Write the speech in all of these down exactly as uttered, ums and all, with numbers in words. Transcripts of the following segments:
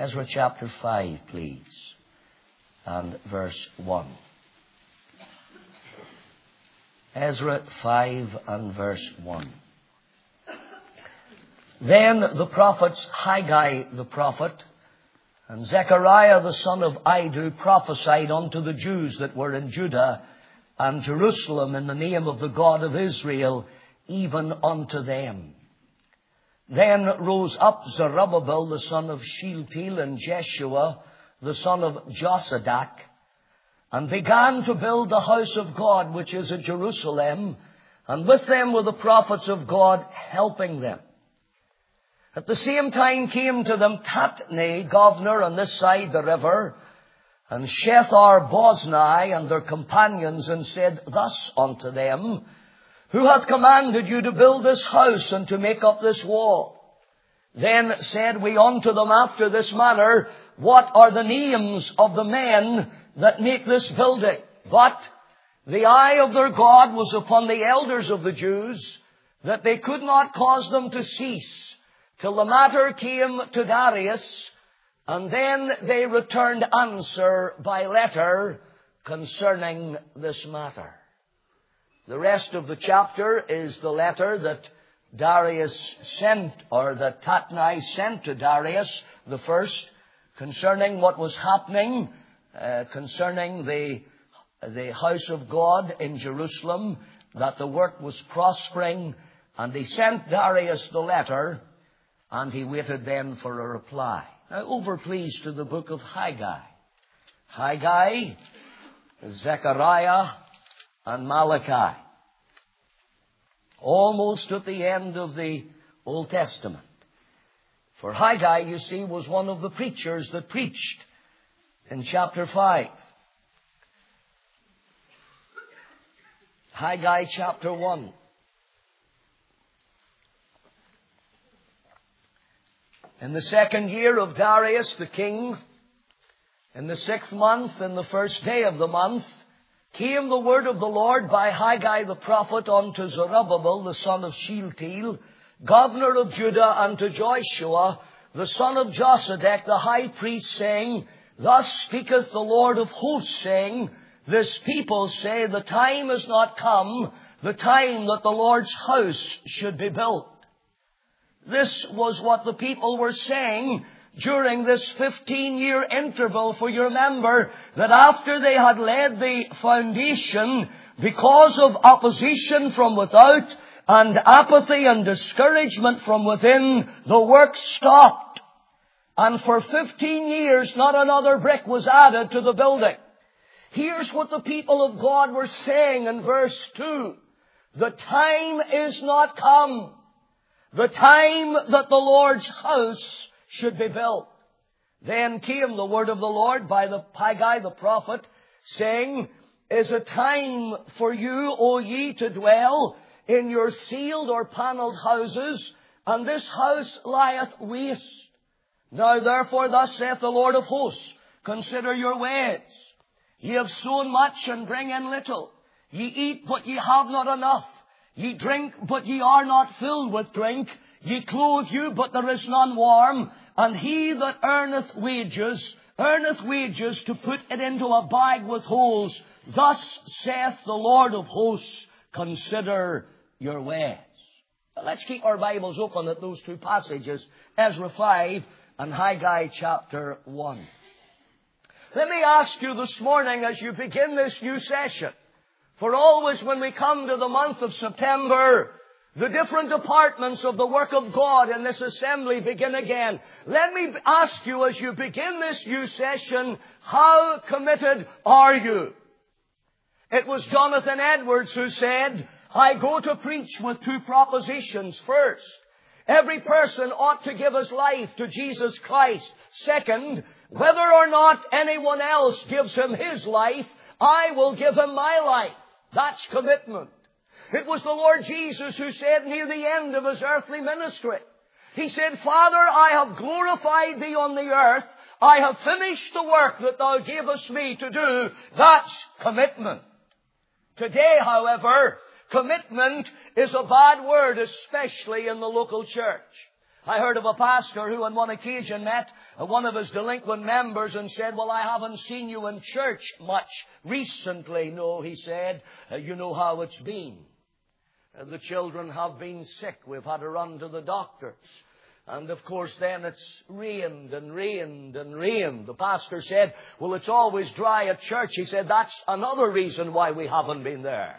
Ezra chapter five, please, and verse one. Ezra five and verse one. Then the prophets Haggai the prophet and Zechariah the son of Iddo prophesied unto the Jews that were in Judah and Jerusalem in the name of the God of Israel, even unto them. Then rose up Zerubbabel the son of Shealtiel and Jeshua the son of Josadak, and began to build the house of God which is at Jerusalem, and with them were the prophets of God helping them. At the same time came to them Tatnai, governor on this side the river, and Shethar-boznai and their companions, and said thus unto them, Who hath commanded you to build this house and to make up this wall? Then said we unto them after this manner, What are the names of the men that make this building? But the eye of their God was upon the elders of the Jews, that they could not cause them to cease, till the matter came to Darius, and then they returned answer by letter concerning this matter. The rest of the chapter is the letter that Darius sent, or that Tatnai sent to Darius the first, concerning what was happening, uh, concerning the, the house of God in Jerusalem, that the work was prospering, and he sent Darius the letter, and he waited then for a reply. Now over please to the book of Haggai. Haggai, Zechariah, and Malachi. Almost at the end of the Old Testament. For Haggai, you see, was one of the preachers that preached in chapter five. Haggai chapter one. In the second year of Darius the king, in the sixth month, in the first day of the month, came the word of the Lord by Haggai the prophet unto Zerubbabel the son of Shealtiel, governor of Judah, and to Joshua the son of Josadak the high priest, saying, Thus speaketh the Lord of hosts, saying, This people say, The time is not come, the time that the Lord's house should be built. This was what the people were saying during this fifteen-year interval. For you remember that after they had laid the foundation, because of opposition from without and apathy and discouragement from within, the work stopped. And for fifteen years, not another brick was added to the building. Here's what the people of God were saying in verse two. The time is not come. The time that the Lord's house should be built. Then came the word of the Lord by the Haggai the prophet, saying, Is a time for you, O ye, to dwell in your sealed or panelled houses, and this house lieth waste. Now therefore thus saith the Lord of hosts, Consider your ways. Ye have sown much and bring in little. Ye eat, but ye have not enough. Ye drink, but ye are not filled with drink. Ye clothe you, but there is none warm. And he that earneth wages, earneth wages to put it into a bag with holes. Thus saith the Lord of hosts, Consider your ways. Now let's keep our Bibles open at those two passages, Ezra five and Haggai chapter one. Let me ask you this morning as you begin this new session, for always when we come to the month of September, the different departments of the work of God in this assembly begin again. Let me ask you as you begin this new session, how committed are you? It was Jonathan Edwards who said, I go to preach with two propositions. First, every person ought to give his life to Jesus Christ. Second, whether or not anyone else gives him his life, I will give him my life. That's commitment. It was the Lord Jesus who said near the end of his earthly ministry, He said, Father, I have glorified thee on the earth. I have finished the work that thou gavest me to do. That's commitment. Today, however, commitment is a bad word, especially in the local church. I heard of a pastor who on one occasion met one of his delinquent members and said, well, I haven't seen you in church much recently. No, he said, you know how it's been. The children have been sick. We've had to run to the doctors. And of course then it's rained and rained and rained. The pastor said, well, it's always dry at church. He said, that's another reason why we haven't been there.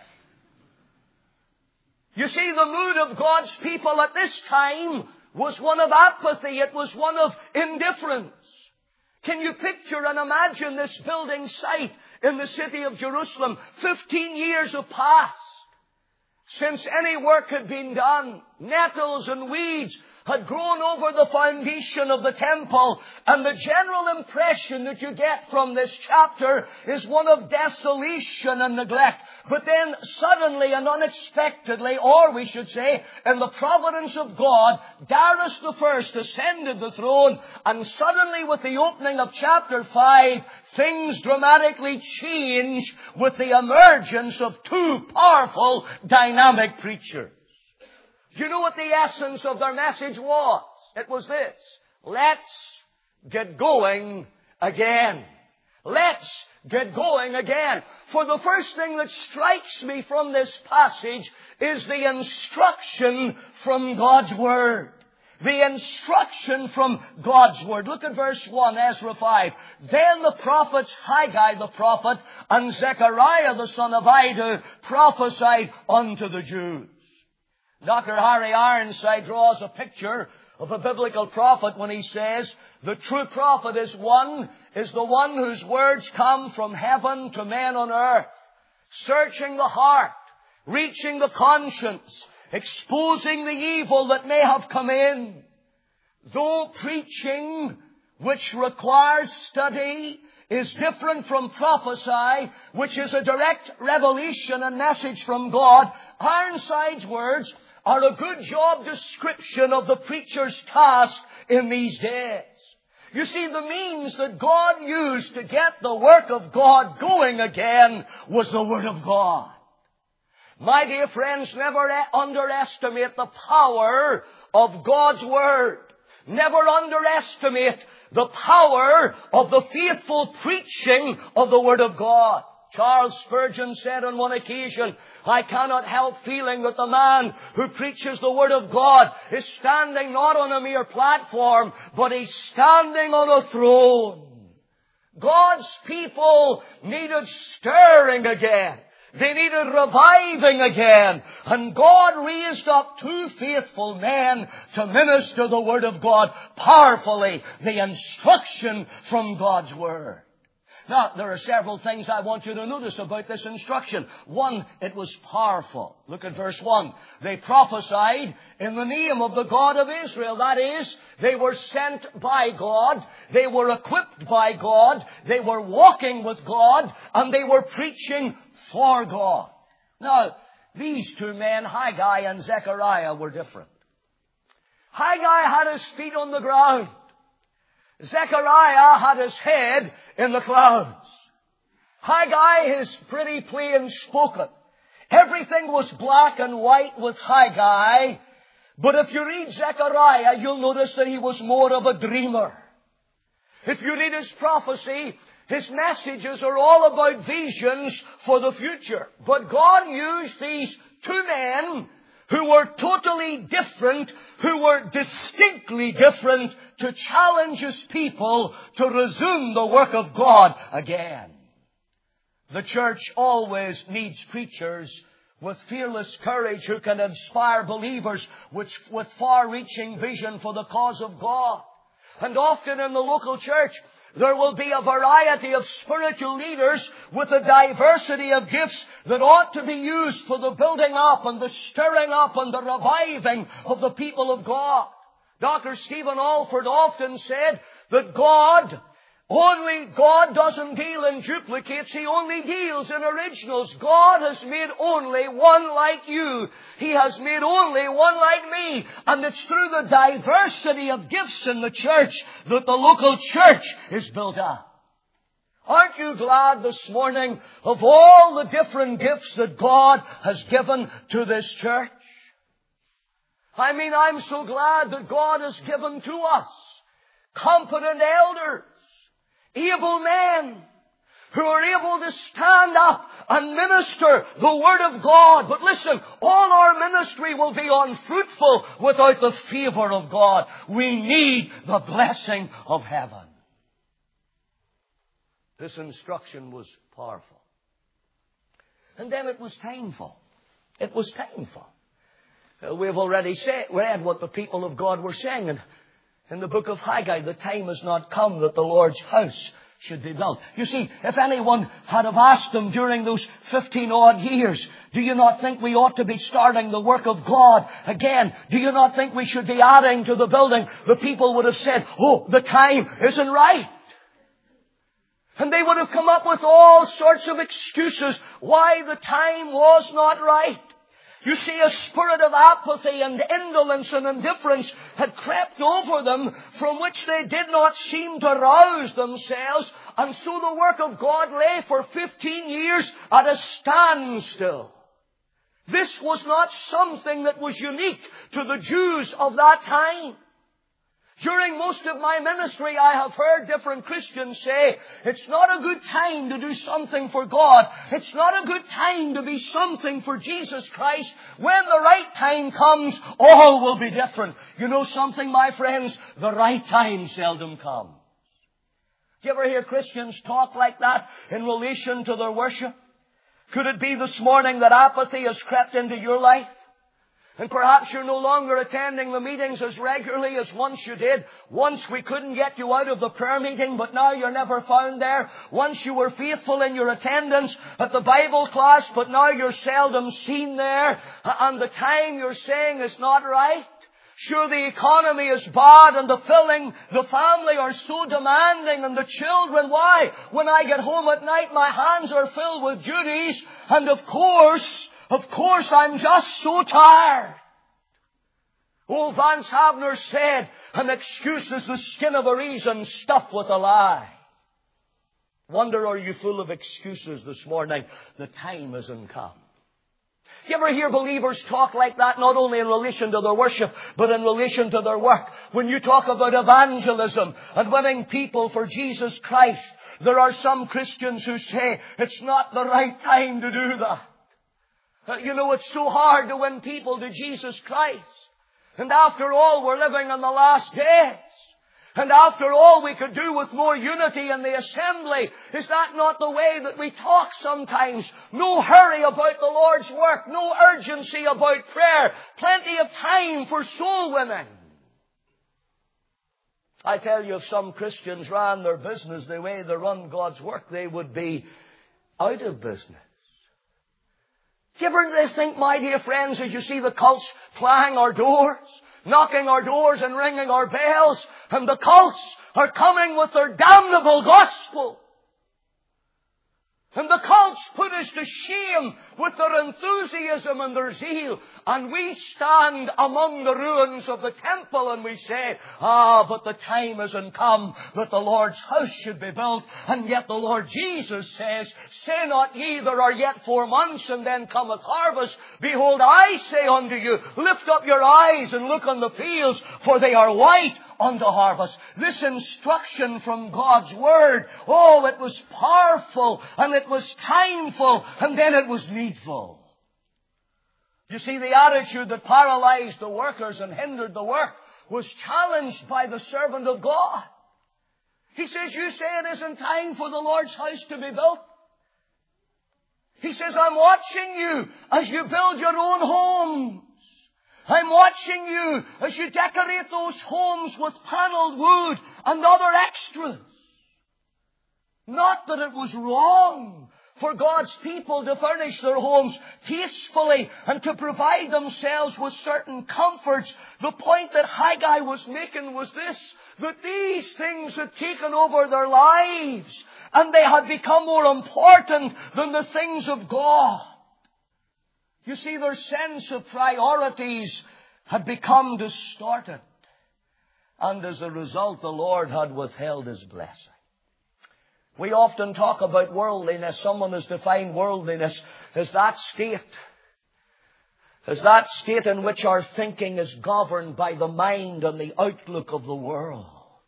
You see, the mood of God's people at this time was one of apathy. It was one of indifference. Can you picture and imagine this building site in the city of Jerusalem? Fifteen years have passed since any work had been done. Nettles and weeds had grown over the foundation of the temple. And the general impression that you get from this chapter is one of desolation and neglect. But then suddenly and unexpectedly, or we should say, in the providence of God, Darius the First ascended the throne. And suddenly with the opening of chapter five, things dramatically change with the emergence of two powerful, dynamic preachers. Do you know what the essence of their message was? It was this: let's get going again. Let's get going again. For the first thing that strikes me from this passage is the instruction from God's Word. The instruction from God's Word. Look at verse one, Ezra five. Then the prophets Haggai the prophet and Zechariah the son of Iddo prophesied unto the Jews. Doctor Harry Ironside draws a picture of a biblical prophet when he says, the true prophet is one, is the one whose words come from heaven to men on earth, searching the heart, reaching the conscience, exposing the evil that may have come in. Though preaching, which requires study, is different from prophesy, which is a direct revelation and message from God, Ironside's words are a good job description of the preacher's task in these days. You see, the means that God used to get the work of God going again was the Word of God. My dear friends, never underestimate the power of God's Word. Never underestimate the power of the faithful preaching of the Word of God. Charles Spurgeon said on one occasion, I cannot help feeling that the man who preaches the Word of God is standing not on a mere platform, but he's standing on a throne. God's people needed stirring again. They needed reviving again. And God raised up two faithful men to minister the Word of God powerfully, the instruction from God's Word. Now, there are several things I want you to notice about this instruction. One, it was powerful. Look at verse one. They prophesied in the name of the God of Israel. That is, they were sent by God. They were equipped by God. They were walking with God. And they were preaching for God. Now, these two men, Haggai and Zechariah, were different. Haggai had his feet on the ground. Zechariah had his head in the clouds. Haggai is pretty plain spoken. Everything was black and white with Haggai. But if you read Zechariah, you'll notice that he was more of a dreamer. If you read his prophecy, his messages are all about visions for the future. But God used these two men who were totally different, who were distinctly different, to challenge His people to resume the work of God again. The church always needs preachers with fearless courage who can inspire believers with, with far-reaching vision for the cause of God. And often in the local church, there will be a variety of spiritual leaders with a diversity of gifts that ought to be used for the building up and the stirring up and the reviving of the people of God. Doctor Stephen Alford often said that God, only God doesn't deal in duplicates. He only deals in originals. God has made only one like you. He has made only one like me. And it's through the diversity of gifts in the church that the local church is built up. Aren't you glad this morning of all the different gifts that God has given to this church? I mean, I'm so glad that God has given to us competent elders, able men, who are able to stand up and minister the Word of God. But listen, all our ministry will be unfruitful without the favor of God. We need the blessing of heaven. This instruction was powerful. And then it was painful. It was painful. Uh, we've already said, read what the people of God were saying in, in the book of Haggai. The time has not come that the Lord's house should be built. You see, if anyone had have asked them during those fifteen odd years, do you not think we ought to be starting the work of God again? Do you not think we should be adding to the building? The people would have said, oh, the time isn't right. And they would have come up with all sorts of excuses why the time was not right. You see, a spirit of apathy and indolence and indifference had crept over them from which they did not seem to rouse themselves. And so the work of God lay for fifteen years at a standstill. This was not something that was unique to the Jews of that time. During most of my ministry, I have heard different Christians say, it's not a good time to do something for God. It's not a good time to be something for Jesus Christ. When the right time comes, all will be different. You know something, my friends? The right time seldom comes. Do you ever hear Christians talk like that in relation to their worship? Could it be this morning that apathy has crept into your life? And perhaps you're no longer attending the meetings as regularly as once you did. Once we couldn't get you out of the prayer meeting, but now you're never found there. Once you were faithful in your attendance at the Bible class, but now you're seldom seen there. And the time you're saying is not right. Sure, the economy is bad and the filling, the family are so demanding, and the children, why? When I get home at night, my hands are filled with duties, and of course, Of course, I'm just so tired. Old Vance Havner said, an excuse is the skin of a reason stuffed with a lie. Wonder, are you full of excuses this morning? The time hasn't come. You ever hear believers talk like that, not only in relation to their worship, but in relation to their work? When you talk about evangelism and winning people for Jesus Christ, there are some Christians who say, it's not the right time to do that. Uh, you know, it's so hard to win people to Jesus Christ. And after all, we're living in the last days. And after all, we could do with more unity in the assembly. Is that not the way that we talk sometimes? No hurry about the Lord's work. No urgency about prayer. Plenty of time for soul winning. I tell you, if some Christians ran their business the way they run God's work, they would be out of business. Do you ever think, my dear friends, as you see the cults plying our doors, knocking our doors and ringing our bells, and the cults are coming with their damnable gospel. And the cults put us to shame with their enthusiasm and their zeal. And we stand among the ruins of the temple and we say, ah, but the time hasn't come that the Lord's house should be built. And yet the Lord Jesus says, say not ye, there are yet four months and then cometh harvest. Behold, I say unto you, lift up your eyes and look on the fields, for they are white unto harvest. This instruction from God's Word, oh, it was powerful and it was timeful and then it was needful. You see, the attitude that paralyzed the workers and hindered the work was challenged by the servant of God. He says, you say it isn't time for the Lord's house to be built. He says, I'm watching you as you build your own homes. I'm watching you as you decorate those homes with paneled wood and other extras. Not that it was wrong for God's people to furnish their homes tastefully and to provide themselves with certain comforts. The point that Haggai was making was this, that these things had taken over their lives and they had become more important than the things of God. You see, their sense of priorities had become distorted. And as a result, the Lord had withheld His blessing. We often talk about worldliness. Someone has defined worldliness as that state is that state in which our thinking is governed by the mind and the outlook of the world.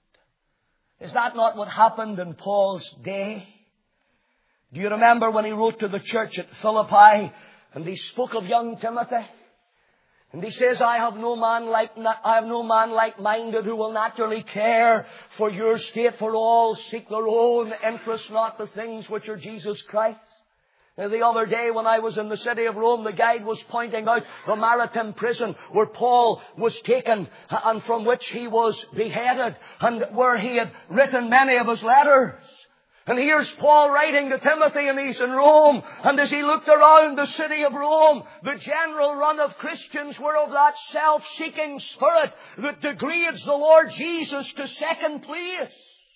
Is that not what happened in Paul's day? Do you remember when he wrote to the church at Philippi and he spoke of young Timothy? And he says, I have no man like, I have no man like-minded who will naturally care for your state, for all seek their own interest, not the things which are Jesus Christ. Now, the other day when I was in the city of Rome, the guide was pointing out the Maritime prison where Paul was taken and from which he was beheaded and where he had written many of his letters. And here's Paul writing to Timothy, and he's in Rome. And as he looked around the city of Rome, the general run of Christians were of that self-seeking spirit that degrades the Lord Jesus to second place.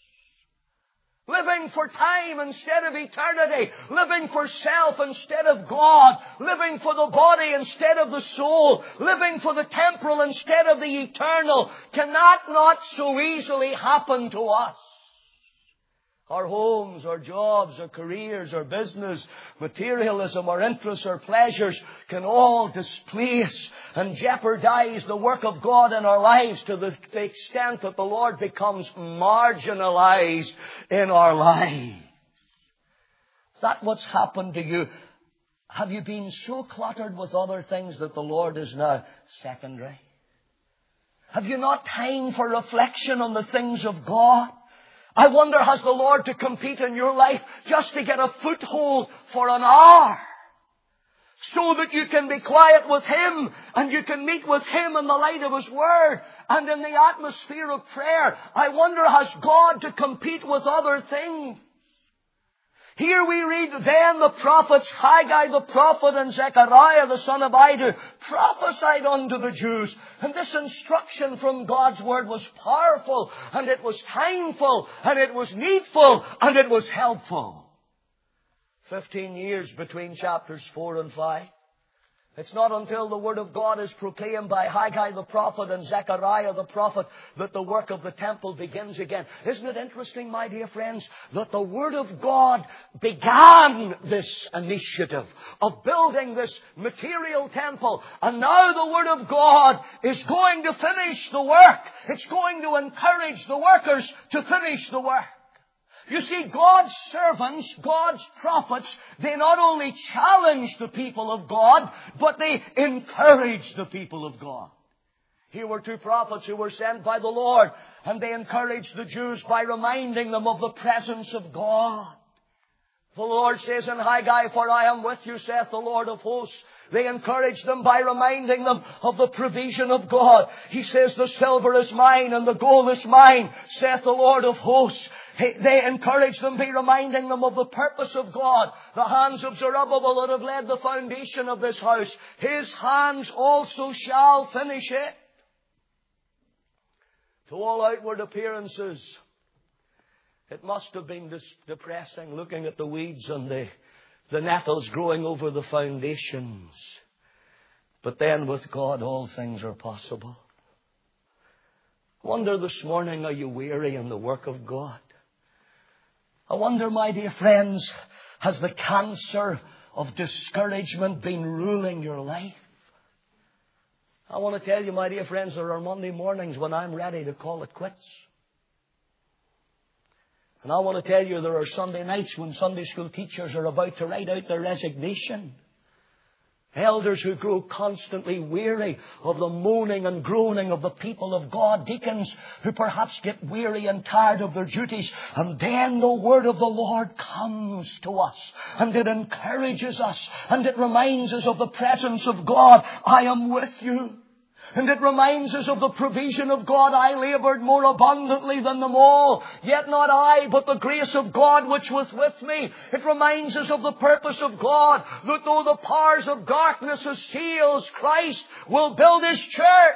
Living for time instead of eternity. Living for self instead of God. Living for the body instead of the soul. Living for the temporal instead of the eternal. Cannot not so easily happen to us. Our homes, our jobs, our careers, our business, materialism, our interests, our pleasures can all displace and jeopardize the work of God in our lives to the extent that the Lord becomes marginalized in our lives. Is that what's happened to you? Have you been so cluttered with other things that the Lord is now secondary? Have you not time for reflection on the things of God? I wonder, has the Lord to compete in your life just to get a foothold for an hour? So that you can be quiet with Him and you can meet with Him in the light of His Word and in the atmosphere of prayer. I wonder, has God to compete with other things? Here we read, then the prophets, Haggai the prophet and Zechariah the son of Iddo, prophesied unto the Jews. And this instruction from God's Word was powerful, and it was timeful, and it was needful, and it was helpful. Fifteen years between chapters four and five. It's not until the Word of God is proclaimed by Haggai the prophet and Zechariah the prophet that the work of the temple begins again. Isn't it interesting, my dear friends, that the Word of God began this initiative of building this material temple, and now the Word of God is going to finish the work. It's going to encourage the workers to finish the work. You see, God's servants, God's prophets, they not only challenge the people of God, but they encourage the people of God. Here were two prophets who were sent by the Lord, and they encouraged the Jews by reminding them of the presence of God. The Lord says in Haggai, for I am with you, saith the Lord of hosts. They encourage them by reminding them of the provision of God. He says, the silver is mine and the gold is mine, saith the Lord of hosts. They encourage them by reminding them of the purpose of God. The hands of Zerubbabel that have laid the foundation of this house, His hands also shall finish it. To all outward appearances, it must have been depressing looking at the weeds and the, the nettles growing over the foundations. But then with God all things are possible. I wonder this morning, are you weary in the work of God? I wonder, my dear friends, has the cancer of discouragement been ruling your life? I want to tell you, my dear friends, there are Monday mornings when I'm ready to call it quits. And I want to tell you, there are Sunday nights when Sunday school teachers are about to write out their resignation. Elders who grow constantly weary of the moaning and groaning of the people of God. Deacons who perhaps get weary and tired of their duties. And then the word of the Lord comes to us. And it encourages us. And it reminds us of the presence of God. I am with you. And it reminds us of the provision of God. I laboured more abundantly than them all. Yet not I, but the grace of God which was with me. It reminds us of the purpose of God. That though the powers of darkness assails, Christ will build His church.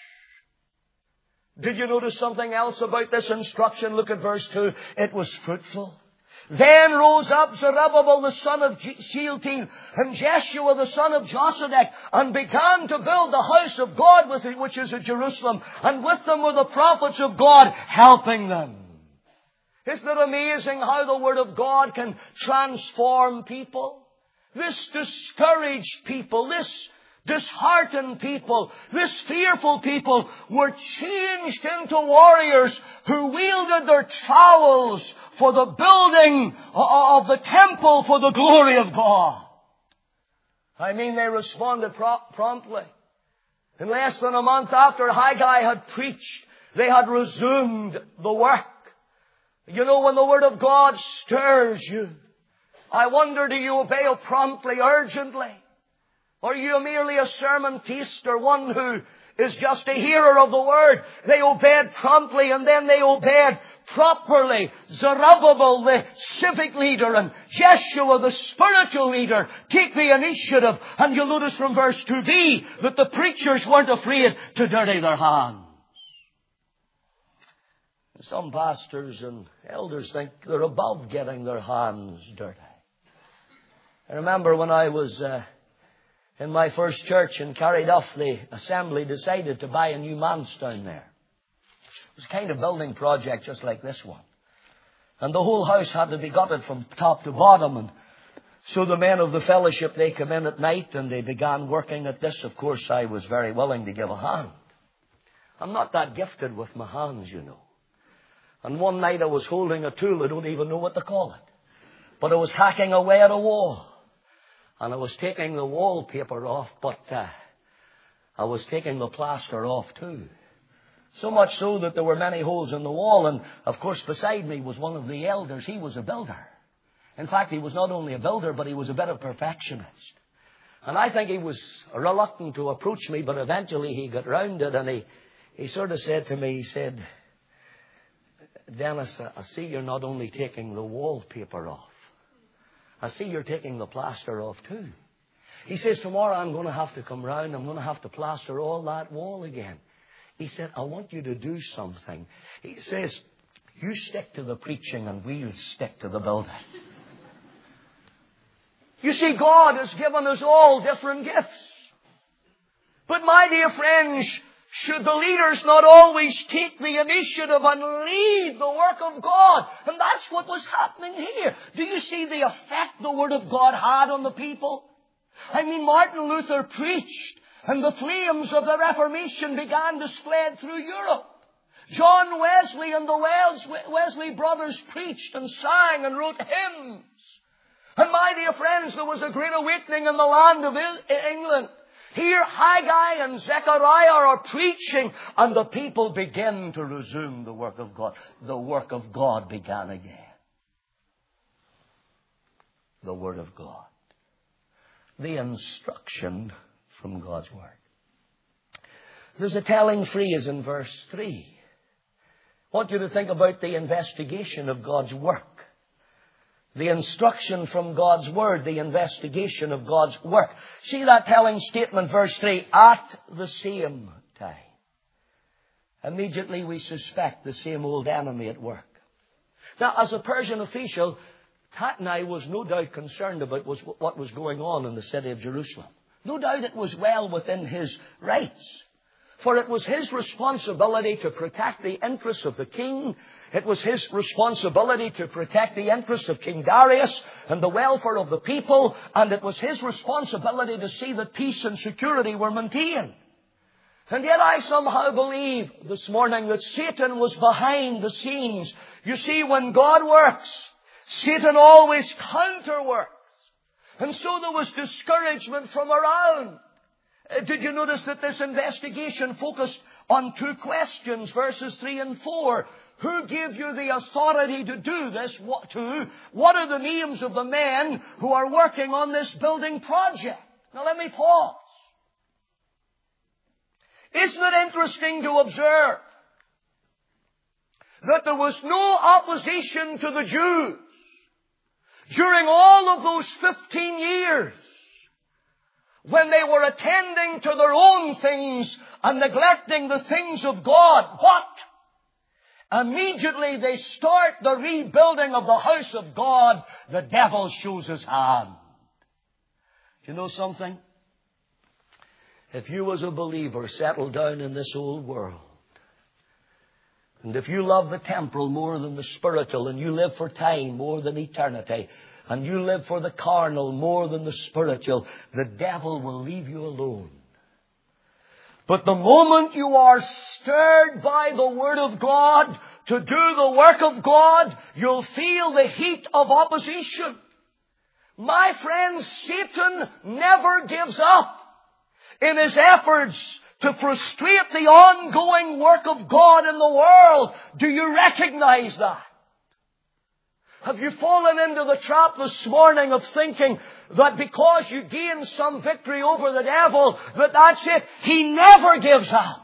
Did you notice something else about this instruction? Look at verse two. It was fruitful. Then rose up Zerubbabel the son of Shealtiel and Jeshua the son of Josedek and began to build the house of God with it, which is at Jerusalem. And with them were the prophets of God helping them. Isn't it amazing how the Word of God can transform people? This discouraged people, this disheartened people, this fearful people were changed into warriors who wielded their trowels for the building of the temple for the glory of God. I mean, they responded promptly. In less than a month after Haggai had preached, they had resumed the work. You know, when the Word of God stirs you, I wonder, do you obey it promptly, urgently? Or are you merely a sermon taster, one who is just a hearer of the Word? They obeyed promptly, and then they obeyed properly. Zerubbabel, the civic leader, and Jeshua, the spiritual leader, take the initiative. And you'll notice from verse two b that the preachers weren't afraid to dirty their hands. Some pastors and elders think they're above getting their hands dirty. I remember when I was uh, in my first church in Carryduff, the assembly decided to buy a new manse down there. It was a kind of building project just like this one. And the whole house had to be gutted from top to bottom. And so the men of the fellowship, they came in at night and they began working at this. Of course, I was very willing to give a hand. I'm not that gifted with my hands, you know. And one night I was holding a tool, I don't even know what to call it. But I was hacking away at a wall. And I was taking the wallpaper off, but uh, I was taking the plaster off too. So much so that there were many holes in the wall. And of course beside me was one of the elders. He was a builder. In fact, he was not only a builder, but he was a bit of a perfectionist. And I think he was reluctant to approach me, but eventually he got round it and he, he sort of said to me, he said, "Dennis, I see you're not only taking the wallpaper off. I see you're taking the plaster off too." He says, "Tomorrow I'm going to have to come round. I'm going to have to plaster all that wall again." He said, "I want you to do something." He says, "You stick to the preaching and we'll stick to the building." You see, God has given us all different gifts. But my dear friends, should the leaders not always take the initiative and lead the work of God? And that's what was happening here. Do you see the effect the Word of God had on the people? I mean, Martin Luther preached, and the flames of the Reformation began to spread through Europe. John Wesley and the Wesley brothers preached and sang and wrote hymns. And my dear friends, there was a great awakening in the land of England. Here, Haggai and Zechariah are preaching, and the people begin to resume the work of God. The work of God began again. The Word of God. The instruction from God's Word. There's a telling phrase in verse three. I want you to think about the investigation of God's work. The instruction from God's Word, the investigation of God's work. See that telling statement, verse three, at the same time. Immediately we suspect the same old enemy at work. Now, as a Persian official, Tatnai was no doubt concerned about what was going on in the city of Jerusalem. No doubt it was well within his rights. For it was his responsibility to protect the interests of the king. It was his responsibility to protect the interests of King Darius and the welfare of the people. And it was his responsibility to see that peace and security were maintained. And yet I somehow believe this morning that Satan was behind the scenes. You see, when God works, Satan always counterworks. And so there was discouragement from around. Did you notice that this investigation focused on two questions, verses three and four? Who gave you the authority to do this? What to? What are the names of the men who are working on this building project? Now let me pause. Isn't it interesting to observe that there was no opposition to the Jews during all of those fifteen years? When they were attending to their own things and neglecting the things of God. What? Immediately they start the rebuilding of the house of God, the devil shows his hand. Do you know something? If you as a believer settle down in this old world, And if you love the temporal more than the spiritual, and you live for time more than eternity, and you live for the carnal more than the spiritual, the devil will leave you alone. But the moment you are stirred by the Word of God to do the work of God, you'll feel the heat of opposition. My friends, Satan never gives up in his efforts to frustrate the ongoing work of God in the world. Do you recognize that? Have you fallen into the trap this morning of thinking that because you gain some victory over the devil, that that's it? He never gives up.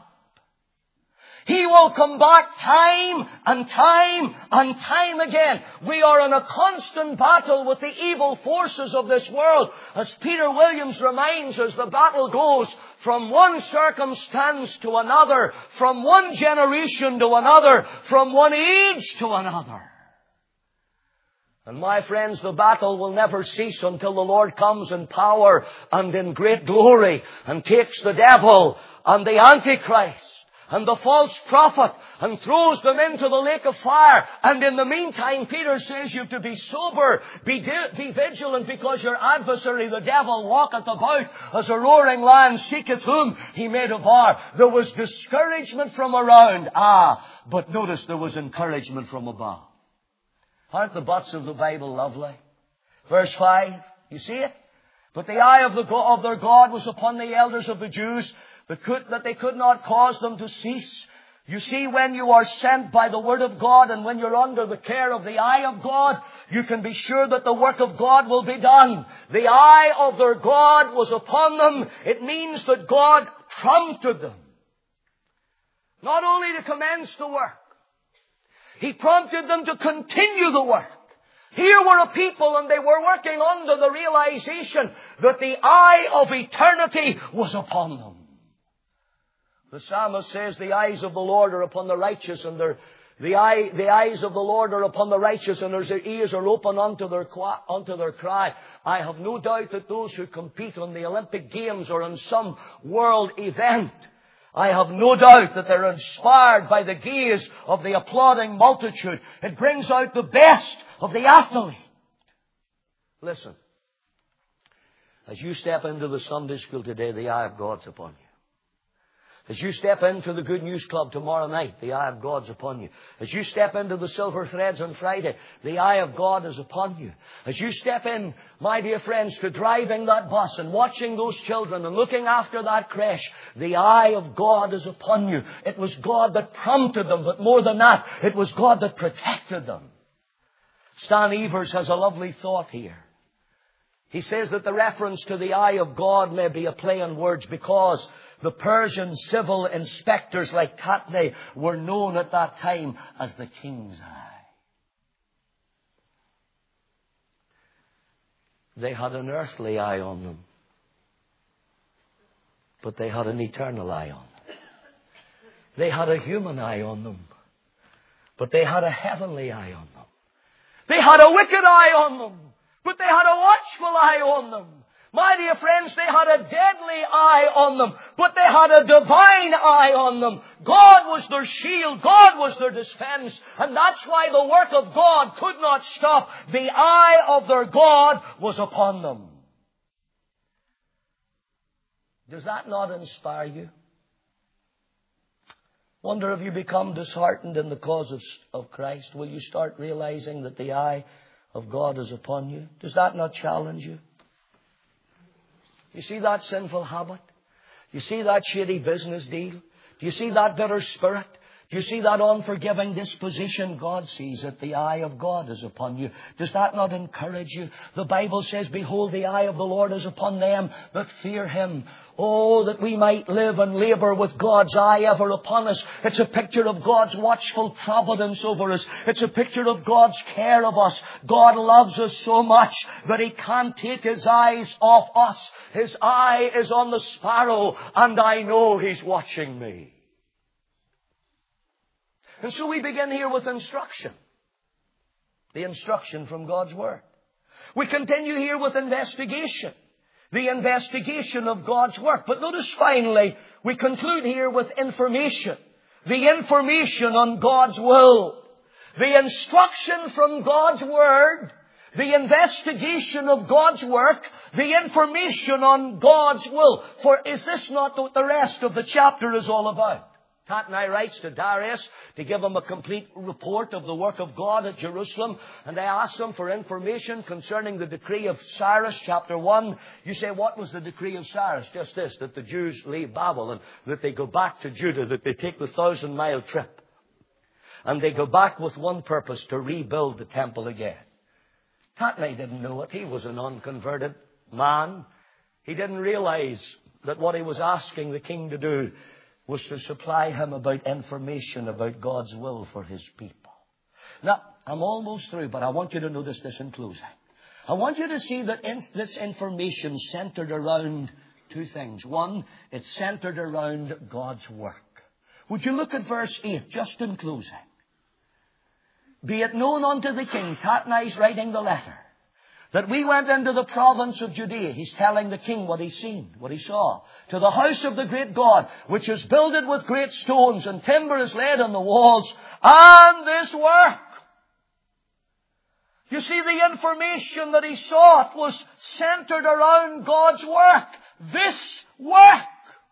He will come back time and time and time again. We are in a constant battle with the evil forces of this world. As Peter Williams reminds us, the battle goes from one circumstance to another, from one generation to another, from one age to another. And my friends, the battle will never cease until the Lord comes in power and in great glory and takes the devil and the Antichrist and the false prophet and throws them into the lake of fire. And in the meantime, Peter says you have to be sober, be, di- be vigilant, because your adversary, the devil, walketh about as a roaring lion, seeketh whom he may devour. There was discouragement from around. Ah, but notice there was encouragement from above. Aren't the buts of the Bible lovely? Verse five, you see it? But the eye of, the God, of their God was upon the elders of the Jews, that, could, that they could not cause them to cease. You see, when you are sent by the Word of God and when you're under the care of the eye of God, you can be sure that the work of God will be done. The eye of their God was upon them. It means that God prompted them not only to commence the work, He prompted them to continue the work. Here were a people, and they were working under the realization that the eye of eternity was upon them. The psalmist says, the eyes of the Lord are upon the righteous, and their, the, eye, the eyes of the Lord are upon the righteous, and their ears are open unto their, unto their cry. I have no doubt that those who compete on the Olympic Games or in some world event, I have no doubt that they're inspired by the gaze of the applauding multitude. It brings out the best of the athlete. Listen, as you step into the Sunday school today, the eye of God's upon you. As you step into the Good News Club tomorrow night, the eye of God's upon you. As you step into the Silver Threads on Friday, the eye of God is upon you. As you step in, my dear friends, to driving that bus and watching those children and looking after that creche, the eye of God is upon you. It was God that prompted them, but more than that, it was God that protected them. Stan Evers has a lovely thought here. He says that the reference to the eye of God may be a play on words because the Persian civil inspectors like Katney were known at that time as the king's eye. They had an earthly eye on them, but they had an eternal eye on them. They had a human eye on them, but they had a heavenly eye on them. They had a wicked eye on them, but they had a watchful eye on them. My dear friends, they had a deadly eye on them, but they had a divine eye on them. God was their shield. God was their defense. And that's why the work of God could not stop. The eye of their God was upon them. Does that not inspire you? Wonder if you become disheartened in the cause of, of Christ. Will you start realizing that the eye of God is upon you? Does that not challenge you? You see that sinful habit? You see that shady business deal? Do you see that bitter spirit? Do you see that unforgiving disposition? God sees it. The eye of God is upon you. Does that not encourage you? The Bible says, behold, the eye of the Lord is upon them that fear Him. Oh, that we might live and labour with God's eye ever upon us. It's a picture of God's watchful providence over us. It's a picture of God's care of us. God loves us so much that He can't take His eyes off us. His eye is on the sparrow, and I know He's watching me. And so we begin here with instruction. The instruction from God's Word. We continue here with investigation. The investigation of God's work. But notice finally, we conclude here with information. the information on God's will, the instruction from God's Word, the investigation of God's work, the information on God's will. For is this not what the rest of the chapter is all about? Tatnai writes to Darius to give him a complete report of the work of God at Jerusalem. And they ask him for information concerning the decree of Cyrus, chapter one. You say, what was the decree of Cyrus? Just this, that the Jews leave Babylon, that they go back to Judah, that they take the thousand mile trip. And they go back with one purpose, to rebuild the temple again. Tatnai didn't know it. He was an unconverted man. He didn't realize that what he was asking the king to do was to supply him about information about God's will for His people. Now, I'm almost through, but I want you to notice this in closing. I want you to see that in, this information centered around two things. One, it's centered around God's work. Would you look at verse eight, just in closing? Be it known unto the king, Tatnai's writing the letter, that we went into the province of Judea. He's telling the king what he's seen, what he saw. To the house of the great God, which is builded with great stones, and timber is laid on the walls, and this work. You see, the information that he sought was centered around God's work. This work.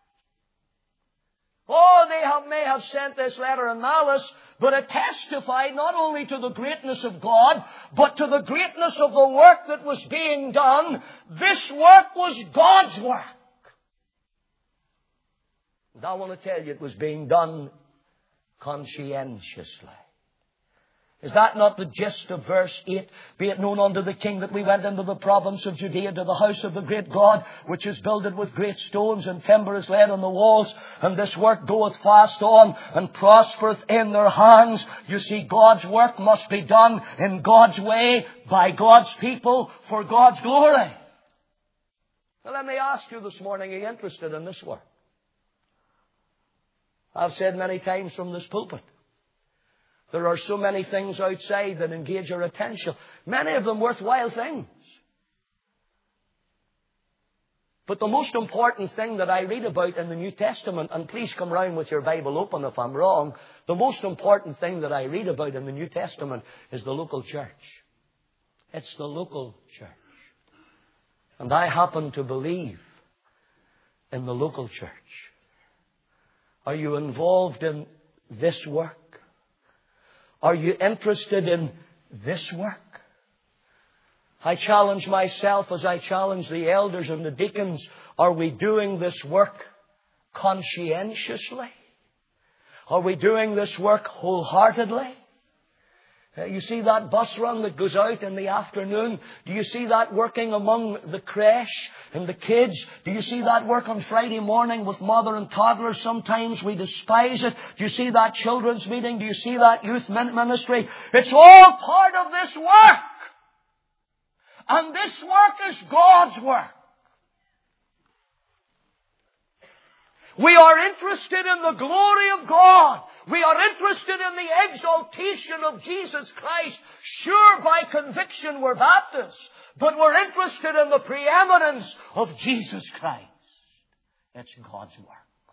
Oh, they have, may have sent this letter in malice, but it testified not only to the greatness of God, but to the greatness of the work that was being done. This work was God's work. And I want to tell you, it was being done conscientiously. Is that not the gist of verse eight? Be it known unto the king that we went into the province of Judea to the house of the great God, which is builded with great stones, and timber is laid on the walls, and this work goeth fast on, and prospereth in their hands. You see, God's work must be done in God's way, by God's people, for God's glory. Now let me ask you this morning, are you interested in this work? I've said many times from this pulpit, there are so many things outside that engage our attention. Many of them worthwhile things. But the most important thing that I read about in the New Testament, and please come round with your Bible open if I'm wrong, the most important thing that I read about in the New Testament is the local church. It's the local church. And I happen to believe in the local church. Are you involved in this work? Are you interested in this work? I challenge myself as I challenge the elders and the deacons. Are we doing this work conscientiously? Are we doing this work wholeheartedly? Uh, you see that bus run that goes out in the afternoon? Do you see that working among the creche and the kids? Do you see that work on Friday morning with mother and toddlers? Sometimes we despise it. Do you see that children's meeting? Do you see that youth ministry? It's all part of this work. And this work is God's work. We are interested in the glory of God. We are interested in the exaltation of Jesus Christ. Sure, by conviction we're Baptists, but we're interested in the preeminence of Jesus Christ. It's God's work.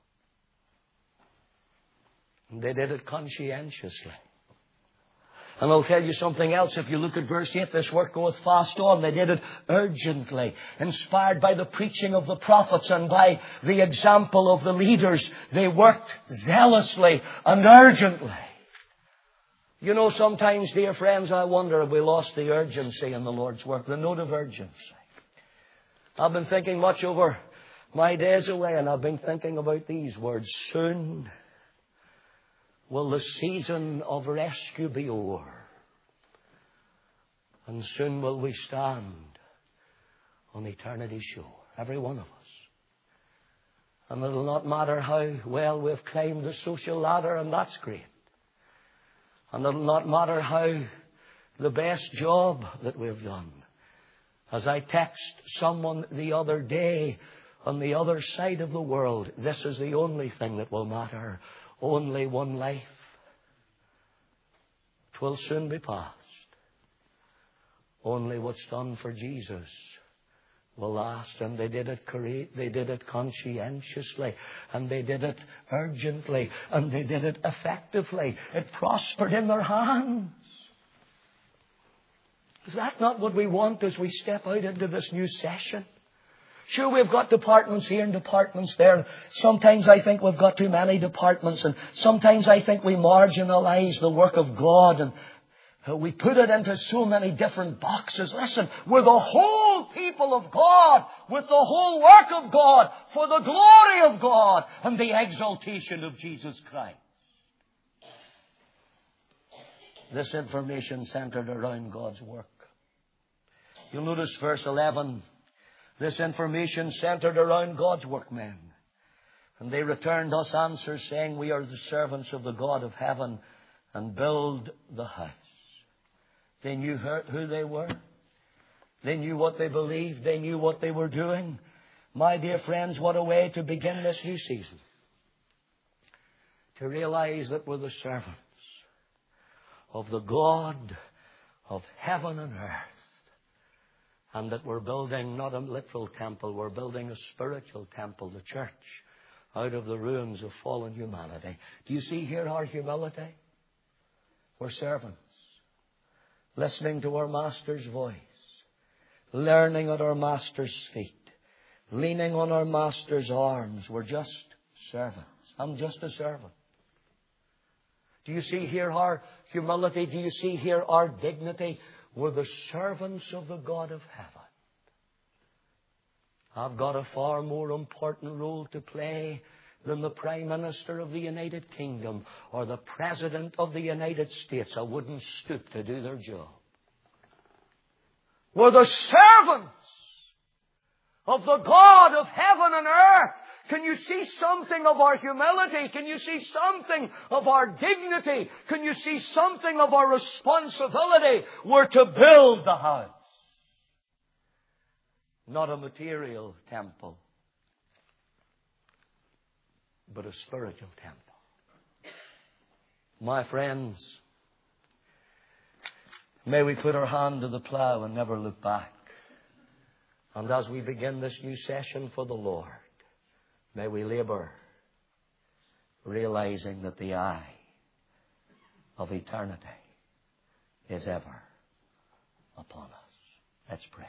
And they did it conscientiously. And I'll tell you something else. If you look at verse eight, this work goeth fast on. They did it urgently, inspired by the preaching of the prophets and by the example of the leaders. They worked zealously and urgently. You know, sometimes, dear friends, I wonder if we lost the urgency in the Lord's work, the note of urgency. I've been thinking much over my days away, and I've been thinking about these words. Soon will the season of rescue be over, and soon will we stand on eternity's shore, every one of us. And it'll not matter how well we've climbed the social ladder, and that's great. And it'll not matter how the best job that we've done. As I text someone the other day on the other side of the world, this is the only thing that will matter. Only one life. 'Twill soon be past. Only what's done for Jesus will last. And they did it coura- they did it conscientiously, and they did it urgently, and they did it effectively. It prospered in their hands. Is that not what we want as we step out into this new session? Sure, we've got departments here and departments there. Sometimes I think we've got too many departments, and sometimes I think we marginalize the work of God, and we put it into so many different boxes. Listen, we're the whole people of God, with the whole work of God, for the glory of God and the exaltation of Jesus Christ. This information centered around God's work. You'll notice verse eleven. This information centered around God's workmen. And they returned us answers saying, we are the servants of the God of heaven, and build the house. They knew who they were. They knew what they believed. They knew what they were doing. My dear friends, what a way to begin this new season. To realize that we're the servants of the God of heaven and earth. And that we're building not a literal temple, we're building a spiritual temple, the church, out of the ruins of fallen humanity. Do you see here our humility? We're servants, listening to our Master's voice, learning at our Master's feet, leaning on our Master's arms. We're just servants. I'm just a servant. Do you see here our humility? Do you see here our dignity? We're the servants of the God of heaven. I've got a far more important role to play than the Prime Minister of the United Kingdom or the President of the United States. I wouldn't stoop to do their job. We're the servants of the God of heaven and earth. Can you see something of our humility? Can you see something of our dignity? Can you see something of our responsibility? We're to build the house. Not a material temple, but a spiritual temple. My friends, may we put our hand to the plow and never look back. And as we begin this new session for the Lord, may we labor, realizing that the eye of eternity is ever upon us. Let's pray.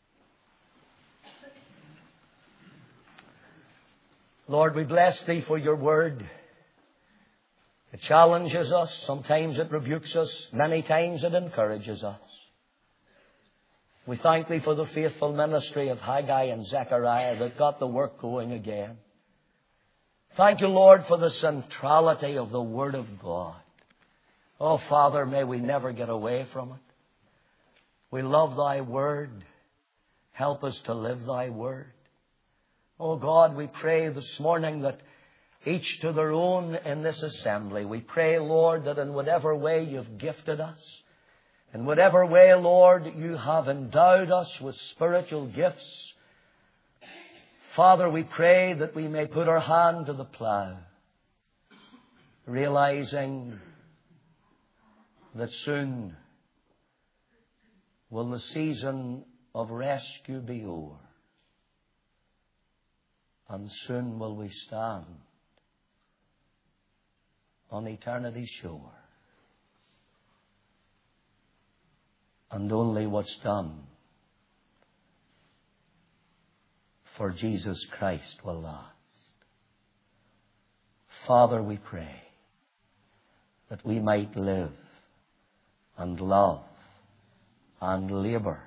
Lord, we bless Thee for Your word. It challenges us. Sometimes it rebukes us. Many times it encourages us. We thank Thee for the faithful ministry of Haggai and Zechariah that got the work going again. Thank You, Lord, for the centrality of the Word of God. Oh, Father, may we never get away from it. We love Thy Word. Help us to live Thy Word. Oh, God, we pray this morning that each to their own in this assembly. We pray, Lord, that in whatever way You've gifted us, in whatever way, Lord, You have endowed us with spiritual gifts, Father, we pray that we may put our hand to the plow, realizing that soon will the season of rescue be over, and soon will we stand on eternity's shore. And only what's done for Jesus Christ will last. Father, we pray that we might live and love and labor,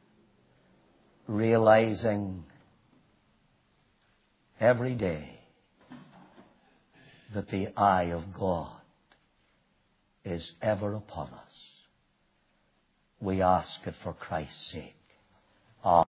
realizing every day that the eye of God is ever upon us. We ask it for Christ's sake. Amen.